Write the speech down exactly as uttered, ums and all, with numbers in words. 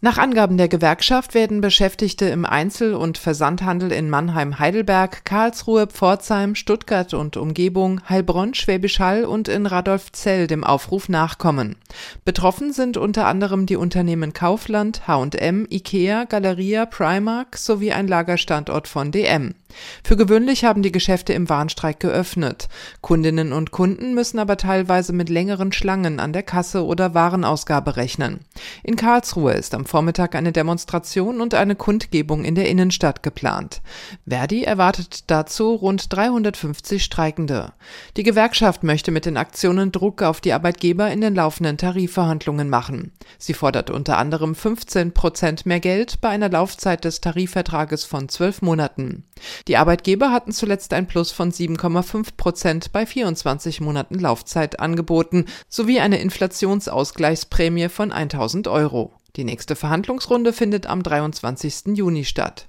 Nach Angaben der Gewerkschaft werden Beschäftigte im Einzel- und Versandhandel in Mannheim-Heidelberg, Karlsruhe, Pforzheim, Stuttgart und Umgebung, Heilbronn, Schwäbisch Hall und in Radolfzell dem Aufruf nachkommen. Betroffen sind unter anderem die Unternehmen Kaufland, H und M, Ikea, Galeria, Primark sowie ein Lagerstandort von D M. Für gewöhnlich haben die Geschäfte im Warnstreik geöffnet. Kundinnen und Kunden müssen aber teilweise mit längeren Schlangen an der Kasse oder Warenausgabe rechnen. In Karlsruhe ist am Vormittag eine Demonstration und eine Kundgebung in der Innenstadt geplant. Verdi erwartet dazu rund dreihundertfünfzig Streikende. Die Gewerkschaft möchte mit den Aktionen Druck auf die Arbeitgeber in den laufenden Tarifverhandlungen machen. Sie fordert unter anderem fünfzehn Prozent mehr Geld bei einer Laufzeit des Tarifvertrages von zwölf Monaten. Die Arbeitgeber hatten zuletzt ein Plus von sieben Komma fünf Prozent bei vierundzwanzig Monaten Laufzeit angeboten, sowie eine Inflationsausgleichsprämie von tausend Euro. Die nächste Verhandlungsrunde findet am dreiundzwanzigsten Juni statt.